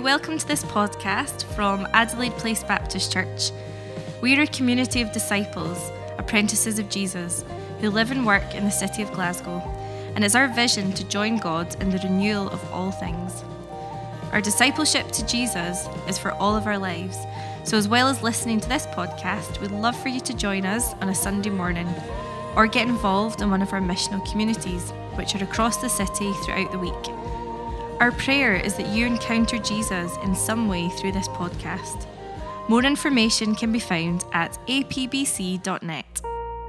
welcome to this podcast from Adelaide Place Baptist Church. We are a community of disciples, apprentices of Jesus, who live and work in the city of Glasgow, and it's our vision to join God in the renewal of all things. Our discipleship to Jesus is for all of our lives, so as well as listening to this podcast, we'd love for you to join us on a Sunday morning, or get involved in one of our missional communities, which are across the city throughout the week. Our prayer is that you encounter Jesus in some way through this podcast. More information can be found at apbc.net.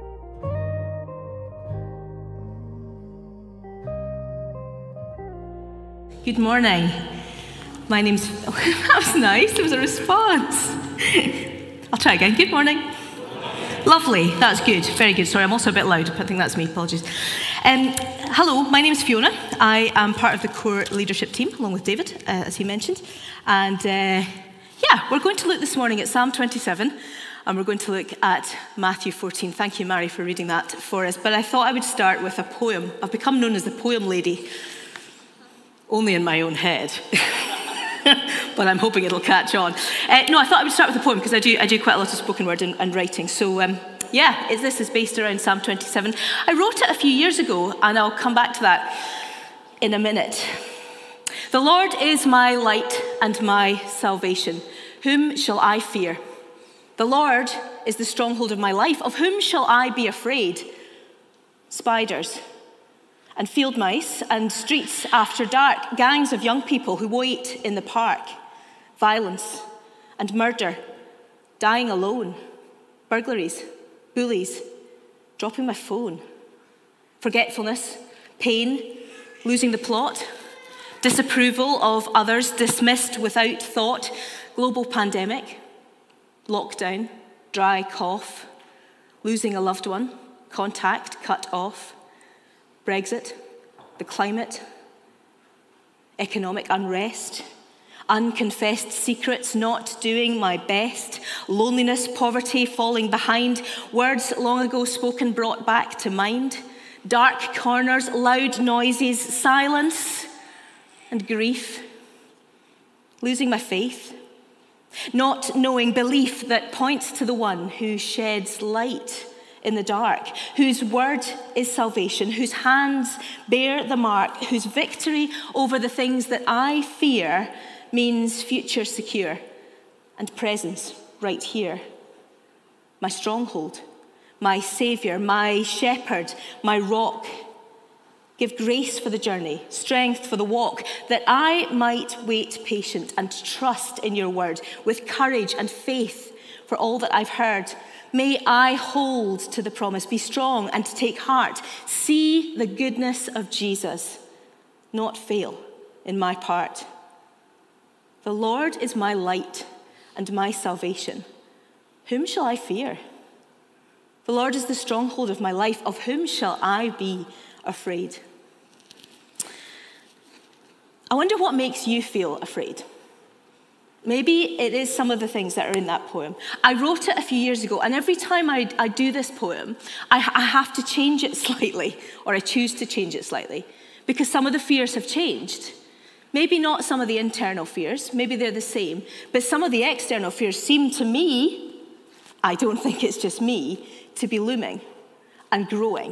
Good morning. My name's... Oh, that was nice. There was a response. I'll try again. Good morning. Lovely. That's good. Very good. Sorry, I'm also a bit loud. I think that's me. Apologies. Hello, my name is Fiona. I am part of the core leadership team, along with David, as he mentioned. And we're going to look this morning at Psalm 27, and we're going to look at Matthew 14. Thank you, Mary, for reading that for us. But I thought I would start with a poem. I've become known as the poem lady, only in my own head. But I'm hoping it'll catch on. I thought I would start with a poem because I do quite a lot of spoken word and writing. So, this is based around Psalm 27. I wrote it a few years ago, and I'll come back to that in a minute. The Lord is my light and my salvation. Whom shall I fear? The Lord is the stronghold of my life. Of whom shall I be afraid? Spiders and field mice and streets after dark, gangs of young people who wait in the park, violence and murder, dying alone, burglaries, bullies, dropping my phone, forgetfulness, pain, losing the plot, disapproval of others, dismissed without thought, global pandemic, lockdown, dry cough, losing a loved one, contact cut off, Brexit, the climate, economic unrest, unconfessed secrets, not doing my best, loneliness, poverty, falling behind, words long ago spoken brought back to mind, dark corners, loud noises, silence and grief, losing my faith, not knowing belief that points to the one who sheds light in the dark, whose word is salvation, whose hands bear the mark, whose victory over the things that I fear means future secure and presence right here. My stronghold, my saviour, my shepherd, my rock. Give grace for the journey, strength for the walk, that I might wait patient and trust in your word with courage and faith for all that I've heard. May I hold to the promise, be strong and take heart, see the goodness of Jesus, not fail in my part. The Lord is my light and my salvation. Whom shall I fear? The Lord is the stronghold of my life. Of whom shall I be afraid? I wonder what makes you feel afraid. Maybe it is some of the things that are in that poem. I wrote it a few years ago, and every time I do this poem, I have to change it slightly, or I choose to change it slightly, because some of the fears have changed. Maybe not some of the internal fears, maybe they're the same, but some of the external fears seem to me, I don't think it's just me, to be looming and growing.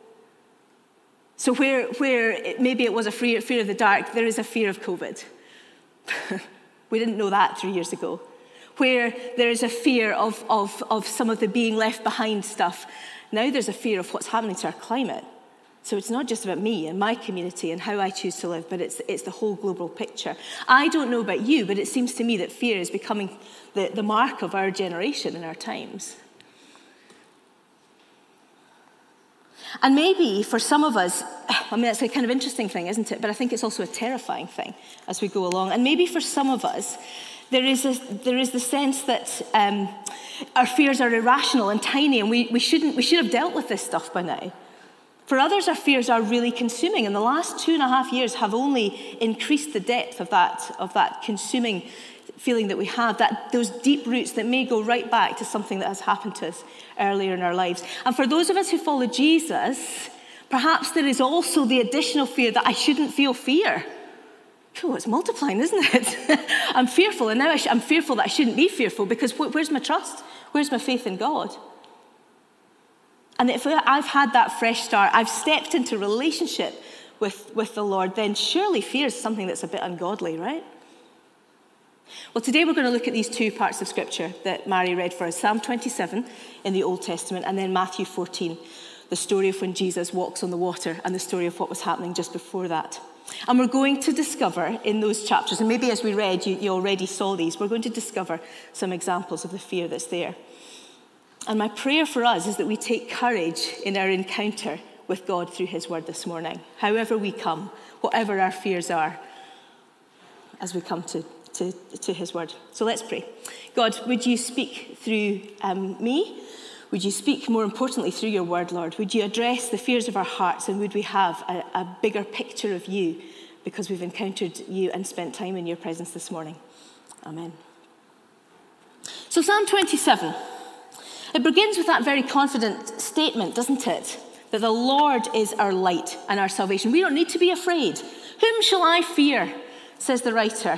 So where maybe it was a fear of the dark, there is a fear of COVID. We didn't know that 3 years ago. Where there is a fear of some of the being left behind stuff, now there's a fear of what's happening to our climate. So it's not just about me and my community and how I choose to live, but it's the whole global picture. I don't know about you, but it seems to me that fear is becoming the mark of our generation and our times. And maybe for some of us, that's a kind of interesting thing, isn't it? But I think it's also a terrifying thing as we go along. And maybe for some of us, there is the sense that our fears are irrational and tiny, and we should have dealt with this stuff by now. For others, our fears are really consuming, and the last 2.5 years have only increased the depth of that consuming feeling that we have, those deep roots that may go right back to something that has happened to us earlier in our lives. And for those of us who follow Jesus, perhaps there is also the additional fear that I shouldn't feel fear. Oh, it's multiplying, isn't it? I'm fearful, and now I'm fearful that I shouldn't be fearful, because where's my trust? Where's my faith in God? And if I've had that fresh start, I've stepped into relationship with the Lord, then surely fear is something that's a bit ungodly, right? Well, today we're going to look at these two parts of Scripture that Mary read for us, Psalm 27 in the Old Testament, and then Matthew 14, the story of when Jesus walks on the water, and the story of what was happening just before that. And we're going to discover in those chapters, and maybe as we read, you already saw these, we're going to discover some examples of the fear that's there. And my prayer for us is that we take courage in our encounter with God through his word this morning, however we come, whatever our fears are, as we come to his word. So let's pray. God, would you speak through me? Would you speak, more importantly, through your word, Lord? Would you address the fears of our hearts, and would we have a bigger picture of you because we've encountered you and spent time in your presence this morning? Amen. So Psalm 27, it begins with that very confident statement, doesn't it? That the Lord is our light and our salvation. We don't need to be afraid. Whom shall I fear, says the writer.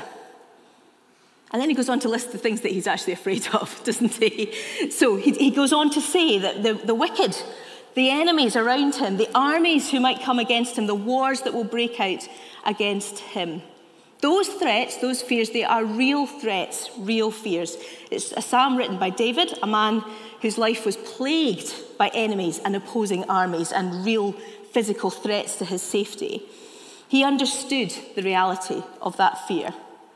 And then he goes on to list the things that he's actually afraid of, doesn't he? So he goes on to say that the wicked, the enemies around him, the armies who might come against him, the wars that will break out against him. Those threats, those fears, they are real threats, real fears. It's a psalm written by David, a man whose life was plagued by enemies and opposing armies and real physical threats to his safety. He understood the reality of that fear.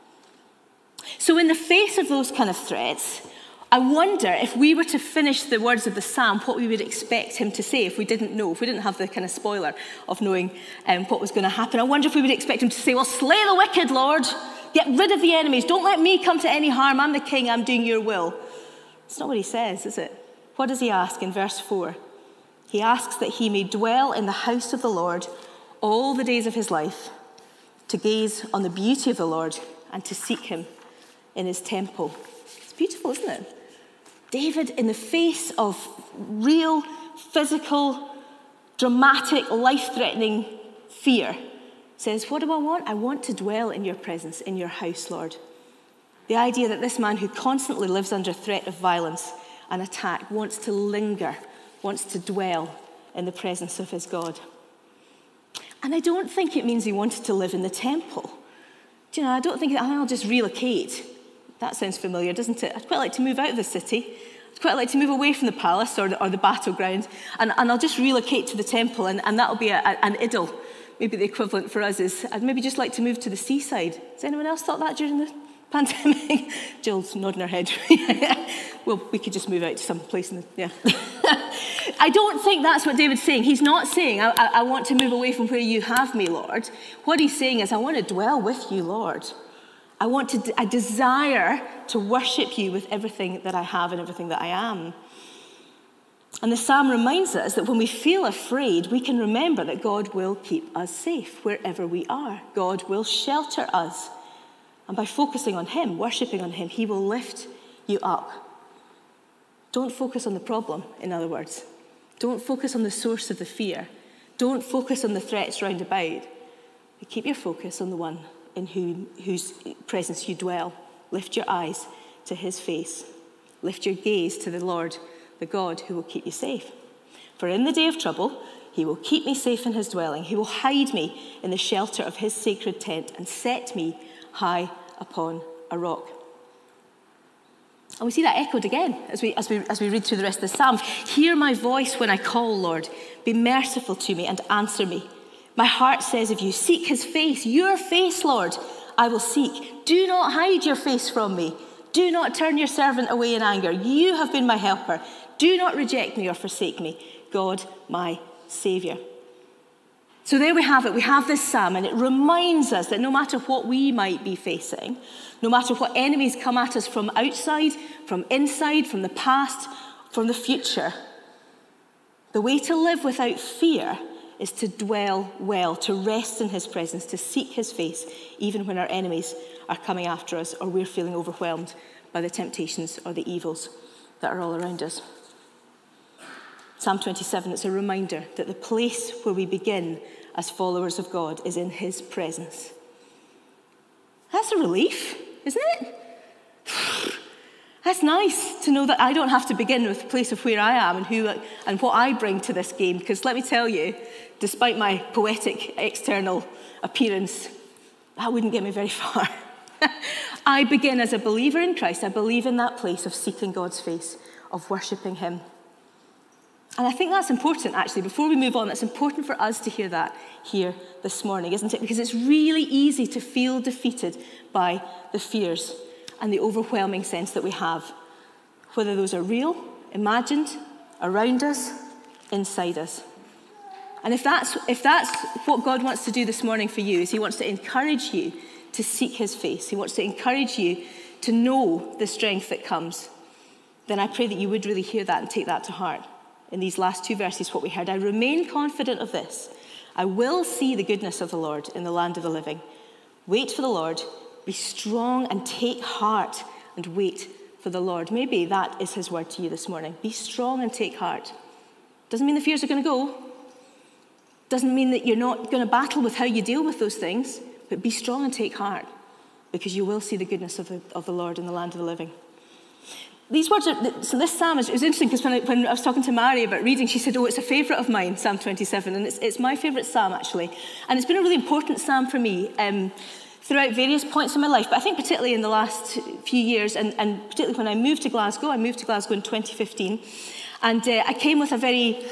So in the face of those kind of threats, I wonder if we were to finish the words of the psalm, what we would expect him to say if we didn't know, if we didn't have the kind of spoiler of knowing what was going to happen. I wonder if we would expect him to say, well, slay the wicked, Lord. Get rid of the enemies. Don't let me come to any harm. I'm the king. I'm doing your will. It's not what he says, is it? What does he ask in verse 4? He asks that he may dwell in the house of the Lord all the days of his life, to gaze on the beauty of the Lord and to seek him in his temple. It's beautiful, isn't it? David, in the face of real, physical, dramatic, life-threatening fear, says, what do I want? I want to dwell in your presence, in your house, Lord. The idea that this man who constantly lives under threat of violence and attack wants to linger, wants to dwell in the presence of his God. And I don't think it means he wanted to live in the temple. Do you know, I don't think, I'll just relocate. That sounds familiar, doesn't it? I'd quite like to move out of the city. I'd quite like to move away from the palace or the battleground, and I'll just relocate to the temple, and that'll be an idyll. Maybe the equivalent for us is, I'd maybe just like to move to the seaside. Has anyone else thought that during the pandemic? Jill's nodding her head. Well, we could just move out to some place I don't think that's what David's saying. He's not saying, I want to move away from where you have me, Lord. What he's saying is, I want to dwell with you, Lord. I desire to worship you with everything that I have and everything that I am. And the psalm reminds us that when we feel afraid, we can remember that God will keep us safe wherever we are. God will shelter us. And by focusing on him, worshiping on him, he will lift you up. Don't focus on the problem, in other words. Don't focus on the source of the fear. Don't focus on the threats round about. But keep your focus on the one in whose presence you dwell. Lift your eyes to his face. Lift your gaze to the Lord, the God who will keep you safe. For in the day of trouble, he will keep me safe in his dwelling. He will hide me in the shelter of his sacred tent and set me high upon a rock. And we see that echoed again as we read through the rest of the psalm. Hear my voice when I call, Lord. Be merciful to me and answer me. My heart says of you, seek his face, your face, Lord, I will seek. Do not hide your face from me. Do not turn your servant away in anger. You have been my helper. Do not reject me or forsake me, God, my Saviour. So there we have it. We have this psalm, and it reminds us that no matter what we might be facing, no matter what enemies come at us from outside, from inside, from the past, from the future, the way to live without fear is to dwell well, to rest in his presence, to seek his face, even when our enemies are coming after us or we're feeling overwhelmed by the temptations or the evils that are all around us. Psalm 27, it's a reminder that the place where we begin as followers of God is in his presence. That's a relief, isn't it? That's nice to know that I don't have to begin with the place of where I am and what I bring to this game, because let me tell you, despite my poetic external appearance, that wouldn't get me very far. I begin as a believer in Christ. I believe in that place of seeking God's face, of worshipping him. And I think that's important, actually. Before we move on, it's important for us to hear that here this morning, isn't it? Because it's really easy to feel defeated by the fears and the overwhelming sense that we have, whether those are real, imagined, around us, inside us. And if that's what God wants to do this morning for you, is he wants to encourage you to seek his face. He wants to encourage you to know the strength that comes. Then I pray that you would really hear that and take that to heart. In these last two verses, what we heard, I remain confident of this. I will see the goodness of the Lord in the land of the living. Wait for the Lord. Be strong and take heart and wait for the Lord. Maybe that is his word to you this morning. Be strong and take heart. Doesn't mean the fears are going to go. Doesn't mean that you're not going to battle with how you deal with those things. But be strong and take heart, because you will see the goodness of the Lord in the land of the living. These words are, so this psalm, it was interesting because when I was talking to Mary about reading, she said, it's a favourite of mine, Psalm 27, and it's my favourite psalm, actually. And it's been a really important psalm for me throughout various points in my life, but I think particularly in the last few years, and particularly when I moved to Glasgow. I moved to Glasgow in 2015, and I came with a very...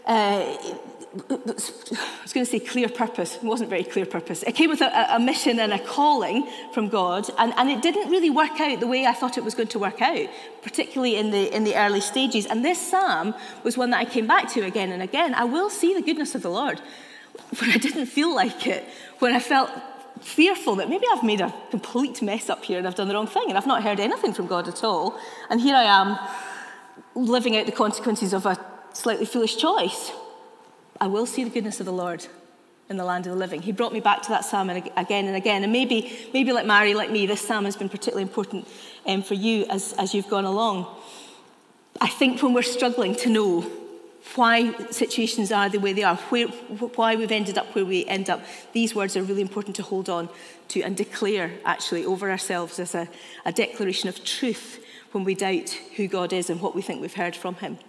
I was going to say clear purpose. It wasn't very clear purpose. It came with a mission and a calling from God, and it didn't really work out the way I thought it was going to work out, particularly in the early stages. And this psalm was one that I came back to again and again. I will see the goodness of the Lord when I didn't feel like it, when I felt fearful that maybe I've made a complete mess up here and I've done the wrong thing and I've not heard anything from God at all. And here I am living out the consequences of a slightly foolish choice. I will see the goodness of the Lord in the land of the living. He brought me back to that psalm again and again. And maybe like Mary, like me, this psalm has been particularly important for you as you've gone along. I think when we're struggling to know why situations are the way they are, why we've ended up where we end up, these words are really important to hold on to and declare, actually, over ourselves as a declaration of truth when we doubt who God is and what we think we've heard from him.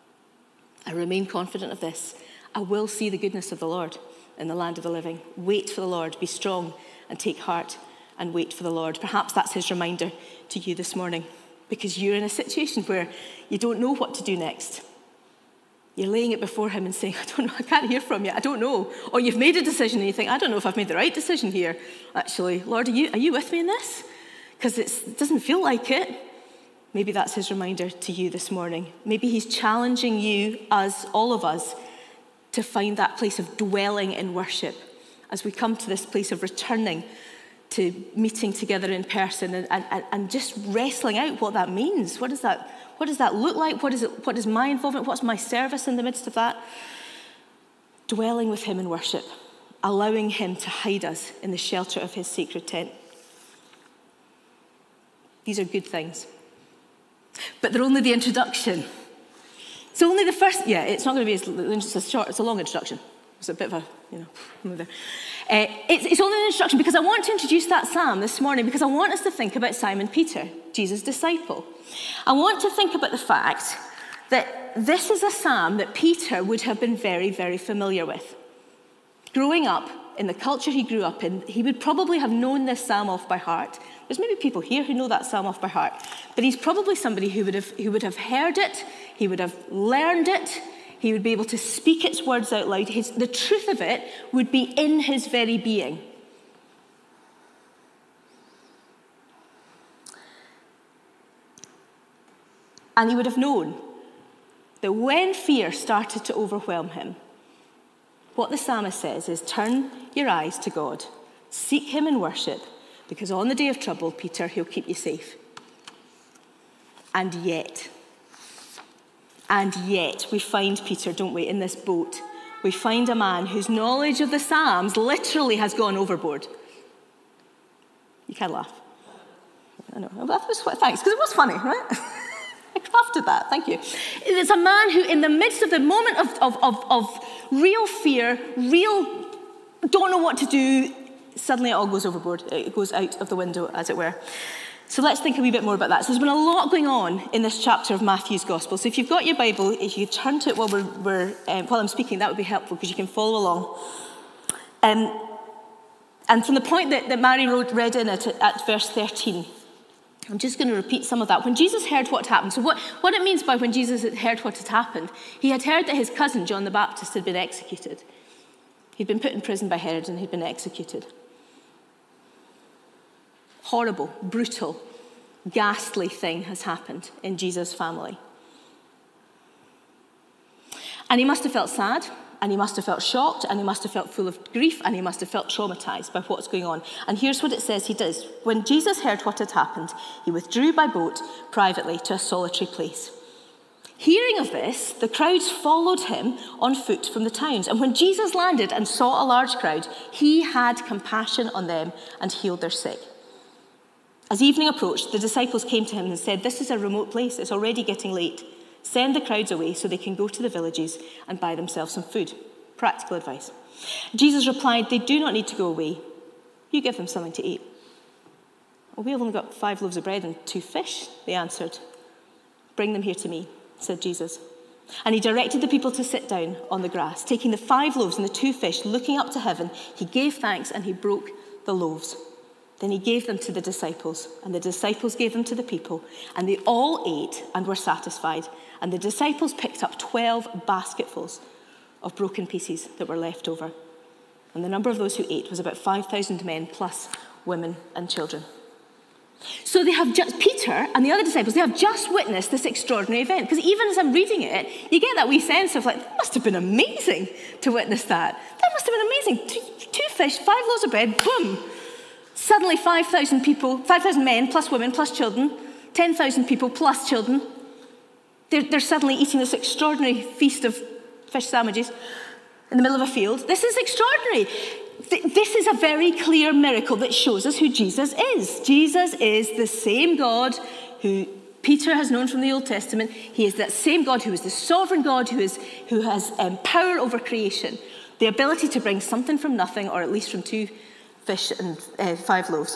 I remain confident of this. I will see the goodness of the Lord in the land of the living. Wait for the Lord. Be strong and take heart and wait for the Lord. Perhaps that's his reminder to you this morning, because you're in a situation where you don't know what to do next. You're laying it before him and saying, I don't know, I can't hear from you, I don't know. Or you've made a decision and you think, I don't know if I've made the right decision here. Actually, Lord, are you with me in this? Because it doesn't feel like it. Maybe that's his reminder to you this morning. Maybe he's challenging you, all of us, to find that place of dwelling in worship as we come to this place of returning to meeting together in person and just wrestling out what that means. What does that look like? What is my involvement? What's my service in the midst of that? Dwelling with him in worship, allowing him to hide us in the shelter of his sacred tent. These are good things. But they're only the introduction. It's only the first, it's not going to be it's a long introduction. It's a bit of a, move there. It's only an introduction because I want to introduce that psalm this morning because I want us to think about Simon Peter, Jesus' disciple. I want to think about the fact that this is a psalm that Peter would have been very, very familiar with. Growing up in the culture he grew up in, he would probably have known this psalm off by heart. There's maybe people here who know that psalm off by heart, but he's probably somebody who would have heard it, he would have learned it, he would be able to speak its words out loud. The truth of it would be in his very being. And he would have known that when fear started to overwhelm him, what the psalmist says is, turn your eyes to God, seek him in worship, because on the day of trouble, Peter, he'll keep you safe. And yet, we find Peter, don't we, in this boat. We find a man whose knowledge of the Psalms literally has gone overboard. You can laugh. I know. Thanks, because it was funny, right? I crafted that, thank you. It's a man who, in the midst of the moment of real fear, real don't know what to do, suddenly it all goes overboard. It goes out of the window, as it were. So let's think a wee bit more about that. So there's been a lot going on in this chapter of Matthew's Gospel. So if you've got your Bible, if you turn to it while I'm speaking, that would be helpful because you can follow along. And from the point that Mary read in it at verse 13, I'm just going to repeat some of that. When Jesus heard what happened, so what it means by when Jesus had heard what had happened, he had heard that his cousin, John the Baptist, had been executed. He'd been put in prison by Herod and he'd been executed. Horrible, brutal, ghastly thing has happened in Jesus' family. And he must have felt sad, and he must have felt shocked, and he must have felt full of grief, and he must have felt traumatized by what's going on. And here's what it says he does. When Jesus heard what had happened, he withdrew by boat privately to a solitary place. Hearing of this, the crowds followed him on foot from the towns. And when Jesus landed and saw a large crowd, he had compassion on them and healed their sick. As evening approached, the disciples came to him and said, "This is a remote place. It's already getting late. Send the crowds away so they can go to the villages and buy themselves some food." Practical advice. Jesus replied, "They do not need to go away. You give them something to eat." "Well, we've only got 5 loaves of bread and 2 fish, they answered. "Bring them here to me," said Jesus. And he directed the people to sit down on the grass. Taking the 5 loaves and the 2 fish, looking up to heaven, he gave thanks and he broke the loaves. Then he gave them to the disciples, and the disciples gave them to the people, and they all ate and were satisfied. And the disciples picked up 12 basketfuls of broken pieces that were left over. And the number of those who ate was about 5,000 men, plus women and children. So they have just, Peter and the other disciples, they have just witnessed this extraordinary event. Because even as I'm reading it, you get that wee sense of that must have been amazing to witness that. That must have been amazing. 2 fish, 5 loaves of bread, boom. Suddenly 5,000 people, 5,000 men, plus women, plus children, 10,000 people, plus children. They're suddenly eating this extraordinary feast of fish sandwiches in the middle of a field. This is extraordinary. This is a very clear miracle that shows us who Jesus is. Jesus is the same God who Peter has known from the Old Testament. He is that same God who is the sovereign God who has power over creation. The ability to bring something from nothing, or at least from 2 fish and 5 loaves.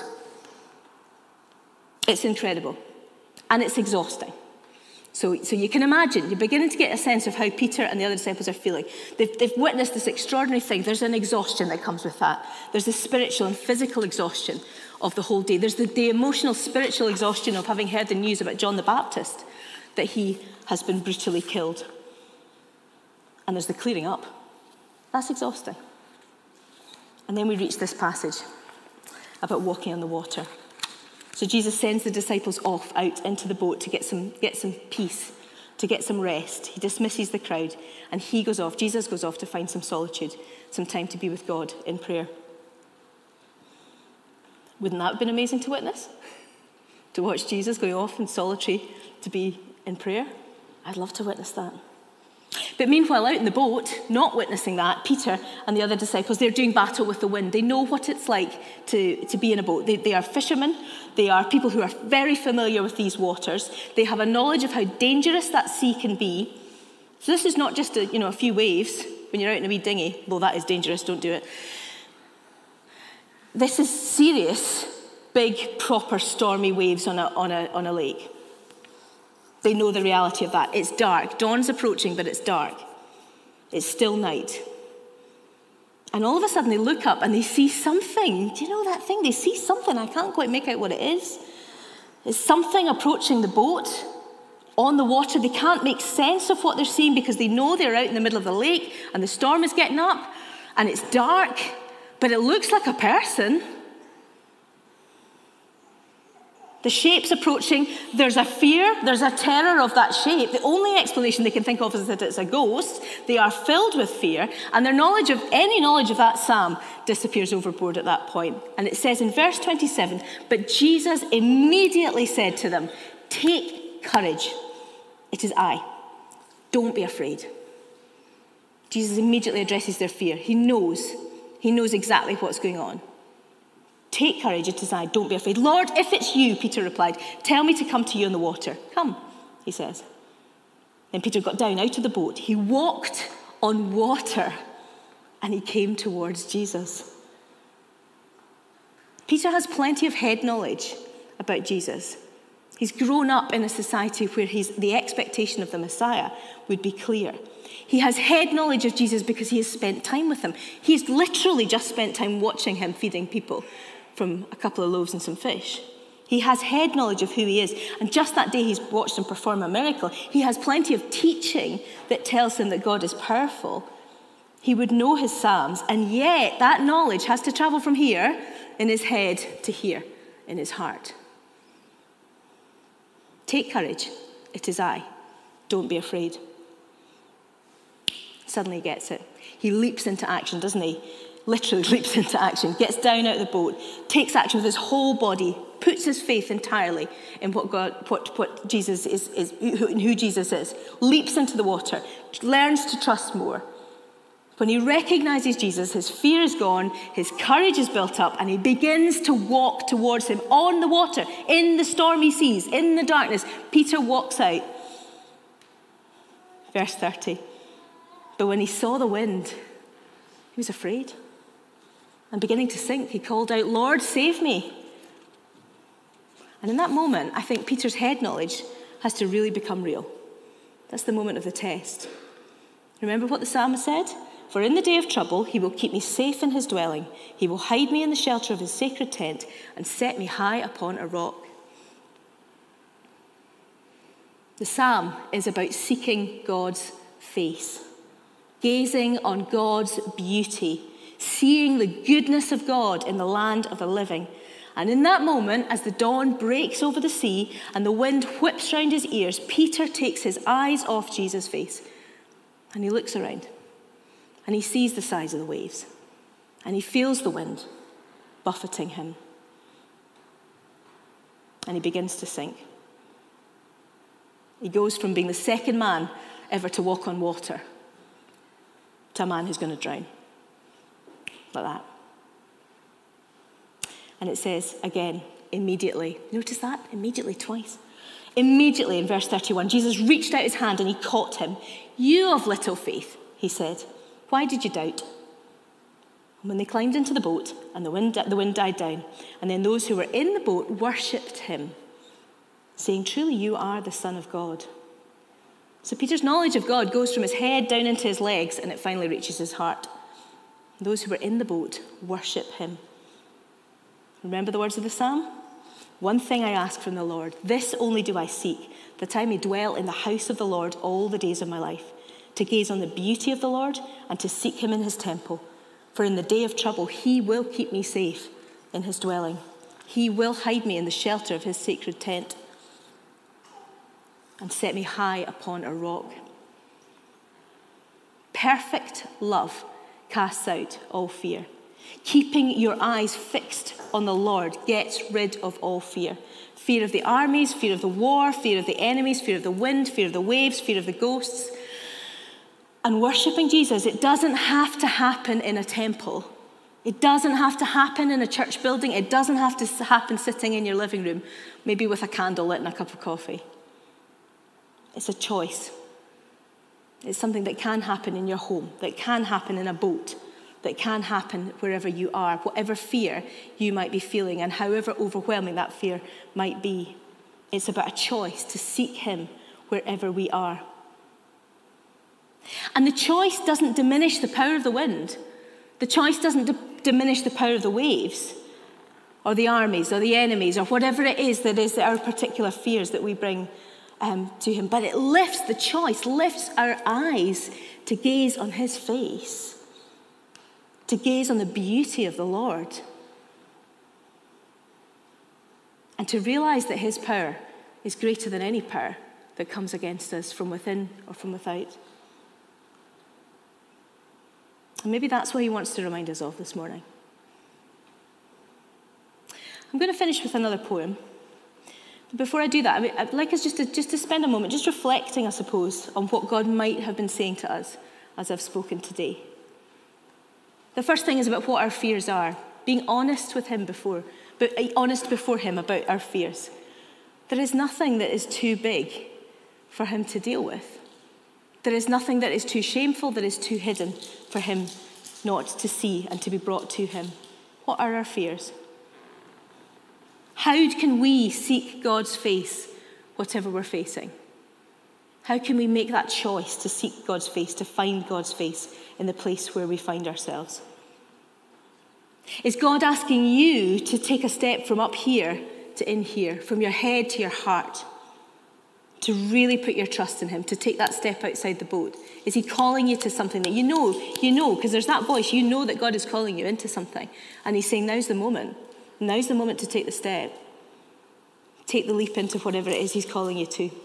It's incredible. And it's exhausting. So you can imagine, you're beginning to get a sense of how Peter and the other disciples are feeling. They've witnessed this extraordinary thing. There's an exhaustion that comes with that. There's the spiritual and physical exhaustion of the whole day. There's the emotional, spiritual exhaustion of having heard the news about John the Baptist, that he has been brutally killed. And there's the clearing up. That's exhausting. And then we reach this passage about walking on the water. So Jesus sends the disciples off out into the boat to get some peace, to get some rest. He dismisses the crowd and he goes off. Jesus goes off to find some solitude, some time to be with God in prayer. Wouldn't that have been amazing to witness? To watch Jesus going off in solitary to be in prayer? I'd love to witness that. But meanwhile, out in the boat, not witnessing that, Peter and the other disciples, they're doing battle with the wind. They know what it's like to be in a boat. They are fishermen. They are people who are very familiar with these waters. They have a knowledge of how dangerous that sea can be. So this is not just a few waves when you're out in a wee dinghy. Though that is dangerous, don't do it. This is serious, big, proper, stormy waves on a lake. They know the reality of that. It's dark. Dawn's approaching, but it's dark. It's still night. And all of a sudden they look up and they see something. Do you know that thing? They see something. I can't quite make out what it is. It's something approaching the boat on the water. They can't make sense of what they're seeing because they know they're out in the middle of the lake and the storm is getting up and it's dark, but it looks like a person. The shape's approaching. There's a fear. There's a terror of that shape. The only explanation they can think of is that it's a ghost. They are filled with fear, and their any knowledge of that psalm disappears overboard at that point. And it says in verse 27, "But Jesus immediately said to them, 'Take courage. It is I. Don't be afraid.'" Jesus immediately addresses their fear. He knows exactly what's going on. "Take courage, it is I, don't be afraid." "Lord, if it's you," Peter replied, "tell me to come to you on the water." "Come," he says. Then Peter got down out of the boat. He walked on water and he came towards Jesus. Peter has plenty of head knowledge about Jesus. He's grown up in a society where the expectation of the Messiah would be clear. He has head knowledge of Jesus because he has spent time with him. He's literally just spent time watching him feeding people from a couple of loaves and some fish. He has head knowledge of who he is. And just that day he's watched him perform a miracle. He has plenty of teaching that tells him that God is powerful. He would know his Psalms, and yet that knowledge has to travel from here in his head to here in his heart. Take courage. It is I. Don't be afraid. Suddenly he gets it. He leaps into action, doesn't he? Literally leaps into action, gets down out of the boat, takes action with his whole body, puts his faith entirely in what Jesus is who Jesus is, leaps into the water, learns to trust more. When he recognizes Jesus, his fear is gone, his courage is built up, and he begins to walk towards him on the water, in the stormy seas, in the darkness. Peter walks out. Verse 30. But when he saw the wind, he was afraid. And beginning to sink, he called out, "Lord, save me." And in that moment, I think Peter's head knowledge has to really become real. That's the moment of the test. Remember what the psalmist said? For in the day of trouble, he will keep me safe in his dwelling. He will hide me in the shelter of his sacred tent and set me high upon a rock. The psalm is about seeking God's face, gazing on God's beauty, seeing the goodness of God in the land of the living. And in that moment, as the dawn breaks over the sea and the wind whips round his ears, Peter takes his eyes off Jesus' face and he looks around and he sees the size of the waves and he feels the wind buffeting him and he begins to sink. He goes from being the second man ever to walk on water to a man who's going to drown. Like that. And it says again, immediately. Notice that? Immediately, twice. Immediately in verse 31, Jesus reached out his hand and he caught him. "You of little faith," he said, "why did you doubt?" And when they climbed into the boat and the wind died down, and then those who were in the boat worshipped him, saying, "Truly you are the Son of God." So Peter's knowledge of God goes from his head down into his legs and it finally reaches his heart. Those who were in the boat worship him. Remember the words of the psalm? "One thing I ask from the Lord, this only do I seek, that I may dwell in the house of the Lord all the days of my life, to gaze on the beauty of the Lord and to seek him in his temple. For in the day of trouble, he will keep me safe in his dwelling. He will hide me in the shelter of his sacred tent and set me high upon a rock." Perfect love casts out all fear. Keeping your eyes fixed on the Lord gets rid of all fear. Fear of the armies, fear of the war, fear of the enemies, fear of the wind, fear of the waves, fear of the ghosts. And worshipping Jesus, it doesn't have to happen in a temple. It doesn't have to happen in a church building. It doesn't have to happen sitting in your living room, maybe with a candle lit and a cup of coffee. It's a choice. It's something that can happen in your home, that can happen in a boat, that can happen wherever you are, whatever fear you might be feeling and however overwhelming that fear might be. It's about a choice to seek him wherever we are. And the choice doesn't diminish the power of the wind. The choice doesn't diminish the power of the waves or the armies or the enemies or whatever it is that is our particular fears that we bring to him. But it lifts the choice, lifts our eyes to gaze on his face, to gaze on the beauty of the Lord, and to realize that his power is greater than any power that comes against us from within or from without. And maybe that's what he wants to remind us of this morning. I'm going to finish with another poem. But before I do that, I'd like us just to spend a moment just reflecting, I suppose, on what God might have been saying to us as I've spoken today. The first thing is about what our fears are, being honest with him before him about our fears. There is nothing that is too big for him to deal with. There is nothing that is too shameful, that is too hidden for him not to see and to be brought to him. What are our fears? How can we seek God's face, whatever we're facing? How can we make that choice to seek God's face, to find God's face in the place where we find ourselves? Is God asking you to take a step from up here to in here, from your head to your heart, to really put your trust in him, to take that step outside the boat? Is he calling you to something that you know, because there's that voice, you know that God is calling you into something, and he's saying, now's the moment to take the step, take the leap into whatever it is he's calling you to.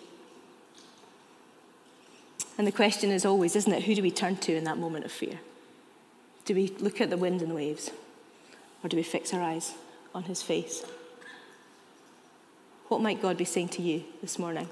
And the question is always, isn't it, who do we turn to in that moment of fear? Do we look at the wind and waves, or do we fix our eyes on his face? What might God be saying to you this morning?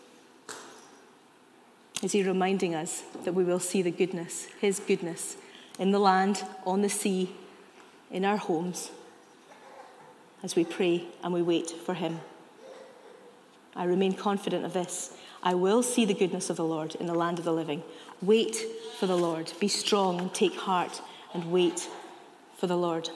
Is he reminding us that we will see the goodness, his goodness, in the land, on the sea, in our homes, as we pray and we wait for him? I remain confident of this. I will see the goodness of the Lord in the land of the living. Wait for the Lord. Be strong and take heart and wait for the Lord.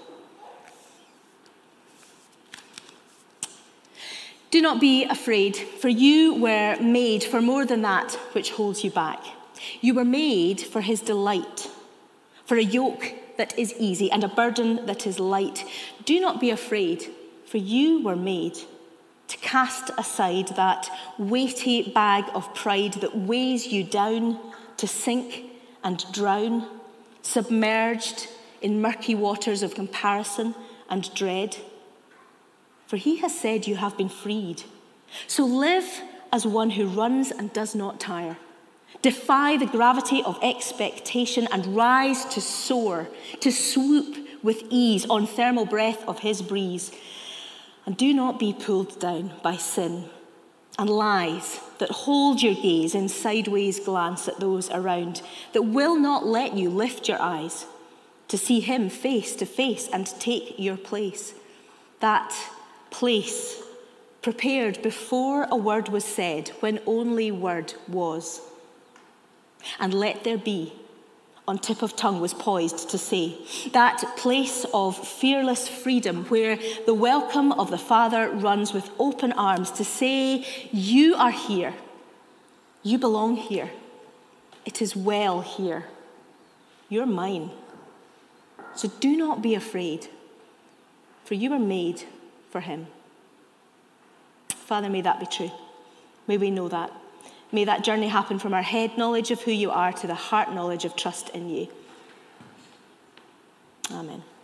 Do not be afraid, for you were made for more than that which holds you back. You were made for his delight, for a yoke that is easy and a burden that is light. Do not be afraid, for you were made to cast aside that weighty bag of pride that weighs you down, to sink and drown, submerged in murky waters of comparison and dread. For he has said you have been freed. So live as one who runs and does not tire. Defy the gravity of expectation and rise to soar, to swoop with ease on thermal breath of his breeze. And do not be pulled down by sin and lies that hold your gaze in sideways glance at those around, that will not let you lift your eyes to see him face to face and take your place. That place prepared before a word was said, when only word was. And let there be, on tip of tongue was poised to say, that place of fearless freedom where the welcome of the Father runs with open arms to say, you are here, you belong here, it is well here, you're mine. So do not be afraid, for you are made for him. Father, may that be true. May we know that. May that journey happen from our head knowledge of who you are to the heart knowledge of trust in you. Amen.